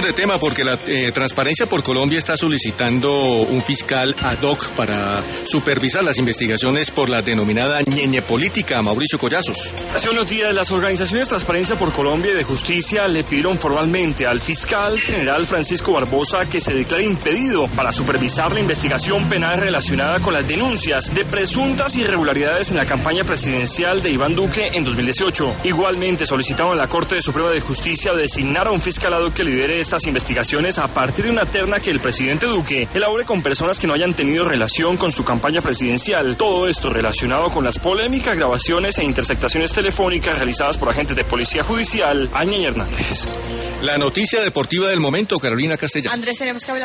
Cambiemos de tema porque la Transparencia por Colombia está solicitando un fiscal ad hoc para supervisar las investigaciones por la denominada ñeñe política. Mauricio Collazos. Hace unos días las organizaciones Transparencia por Colombia y de Justicia le pidieron formalmente al fiscal general Francisco Barbosa que se declare impedido para supervisar la investigación penal relacionada con las denuncias de presuntas irregularidades en la campaña presidencial de Iván Duque en 2018. Igualmente solicitaron a la Corte Suprema de Justicia designar a un fiscal ad hoc que lidere estas investigaciones a partir de una terna que el presidente Duque elabore con personas que no hayan tenido relación con su campaña presidencial. Todo esto relacionado con las polémicas grabaciones e interceptaciones telefónicas realizadas por agentes de Policía Judicial a Ñeñe Hernández. La noticia deportiva del momento, Carolina Castellano. Andrés, tenemos que hablar